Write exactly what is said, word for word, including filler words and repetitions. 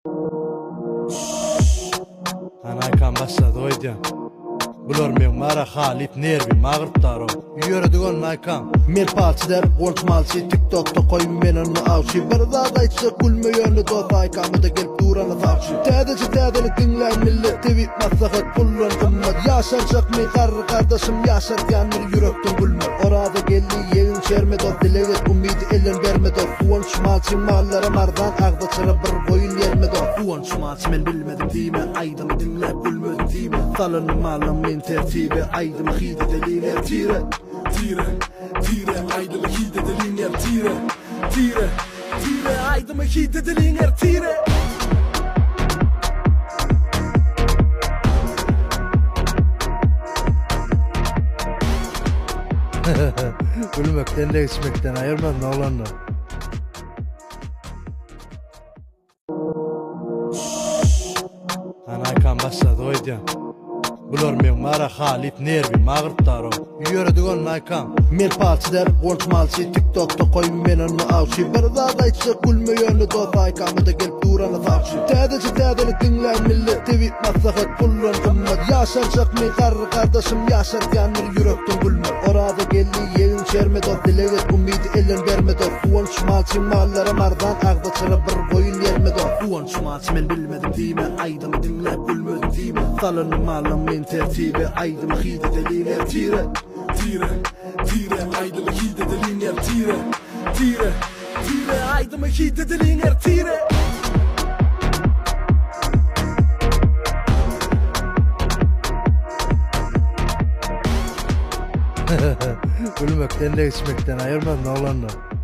Anaykan başladı oydu. Bular men mara Halit nervi mağırtaro. Yöredigon Naykan. Mer palçiler konuşmalçı TikTok'ta koyun men onu avçı. Bir daha aytsa gülmeyönü dost Aykan'da gelip duranı tavçı. Tədeci tədeli dinleyin millet tweet maslahat kullan kımmat. Yaşarcak mi karı kardeşim yaşarken bir yürekten gülmet. Orada geldi yeğin çerme dost dileget umidi ellen verme dost. Konuşmalçı mallara mardan ağda çıra bir boyun yerme dost. Konuşmalçı men bilmedim diyme aydım dinleyip gülmedim diyme. Salını malım men tertibe aydım hide deliner tire tire tire aydım hide deliner tire tire tire aydım hide deliner tire. Gülmekten de içmekten ayırmaz ne olanla. Anaykan başladı oydu. Bular men mara Halit nervi mağırtaro. Yöredigon Naykan. Mer palçiler konuşmalçı TikTok'ta koyun men onu avçı. Bir daha aytsa gülmeyönü dost Aykan'da gelip duranı tavçı. Tədeci tədeli dinleyin millet tweet maslahat kullan kımmat. Yaşarcak mi karı kardeşim yaşarken bir yürekten gülmet. Orada geldi yeğin çerme dost dileget umidi ellen verme dost. Konuşmalçı mallara mardan ağda çıra bir boyun yerme dost. Konuşmalçı men bilmedim diyme aydım dinleyip gülmedim diyme. Salını malım men tertibe aydım hide deliner tire tire tire aydım hide deliner tire tire tire aydım hide deliner tire. Gülmekten de içmekten ayırmaz ne olanla.